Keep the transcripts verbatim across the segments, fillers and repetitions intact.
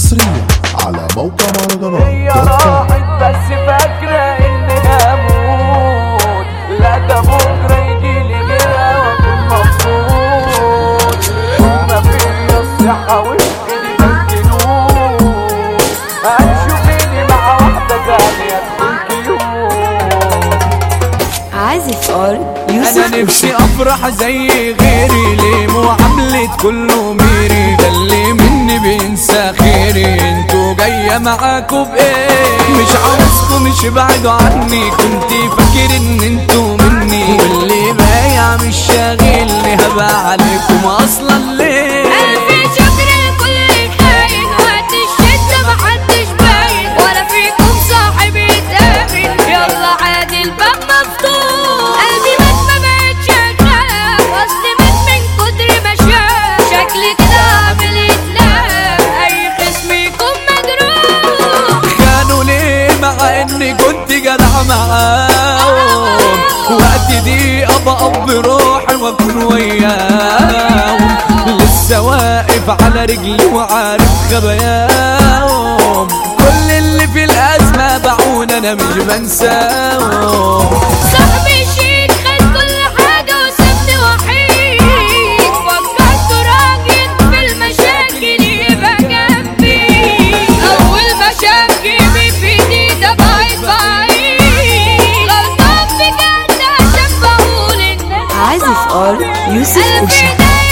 حصريا على موقع مهرجانات. هي راحت بس فاكرة اني هموت، لا ده بكرة يجيلي غيرها واكون مبسوط. ما فيا الصحة وفكري بالجنون، هتشوفيني مع واحدة تانية تكون كيوت. عازف ار يوسف. انا نفسي افرح زي غيري، ليه معاملة كله ميري؟ ده اللي مني بينسى خيري، انتوا جاية معاكوا بايه؟ مش عاوزكوا مش بعدوا عني، كنت فاكر ان انتوا مني، واللي بايع مش شاغلني، هبقى عليكم اصلا ليه؟ ألف شكر لكل خاين، وقت الشدة محدش باين، ولا فيكم صاحب يتامن، يلا عادي الباب مفتوح. قلبي مات ما بقتش أخاف، أصلي مات من كتر ما شاف، شكلي كده عامل يتلام، أي خصم يكون مجروح. كانوا ليه مع اني كنت جدع معاهم، وقت دي ابقى اب روحي واكون وياهم، لسه واقف على رجلي وعارف خباياهم، كل اللي في الازمه باعون انا مش بنساهم. صاحبي شيك خد كل حاجة وسابني وحيد، فكرت راجل في المشاكل يبقى جنبي، أول ما شاف جيبي في ايدي ده بعيد بعيد، غلطان بجد عشان بقول الناس. عازف ار يوسف أوشا.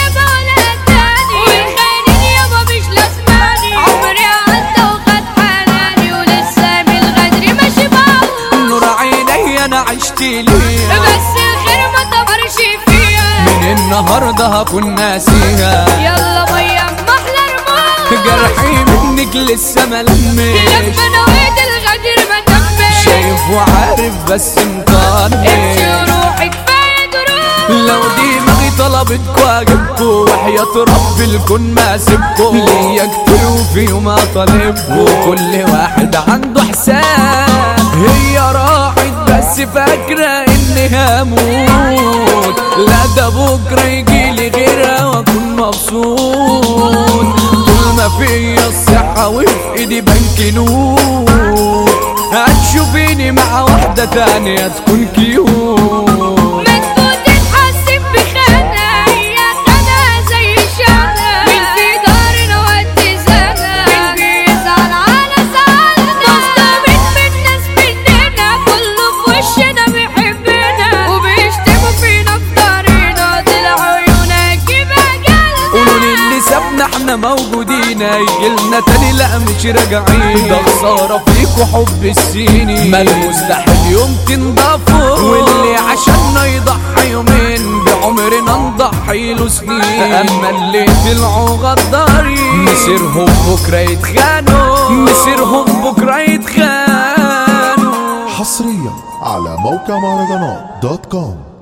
انا عشت ليها بس الخير ما تمرش فيها، من النهارده هكون ناسيها، يلا ميا محلى رموش، جرحي منك لسه ما لمش، لما نويت الغدر ما تمش، شايف وعارف بس مطنش، امشي وروحي كفايه دروس، لو دماغي طلبتكوا اجيبكوا، وحياة رب الكون ما سيبكوا، ليا كتير وفي يوم اطالبكوا، كل واحد عنده حساب. هي راحت بس فاكرة اني هموت، لا ده بكرة يجيلي غيرها واكون مبسوط، طول ما فيا الصحة وفي ايدي بنك نور، هتشوفيني مع واحدة تانية تكون كيوت. مجنون تتحسب بخانة، هي خانة زي الشانة، مين في دارنا ودي زنا، مين بيزعل على زعلنا، مصدومين من ناس مننا، كله في وشنا بيحبنا، وبيشتموا فينا في دارنا، طلع عيونا تجيب أجلنا. قولوا للي سابنا احنا موجودين، هيجيلنا تاني لا مش راجعين، ده خسارة فيكوا حب السنين، ما المستحيل يوم تنضافوا، واللي عشاننا يضحي يومين بعمرنا نضحي له سنين، اما اللي طلعوا غدارين مصيرهم بكرة يتخانوا، مصيرهم بكرة يتخانوا. حصريا على موقع مهرجانات دوت كوم.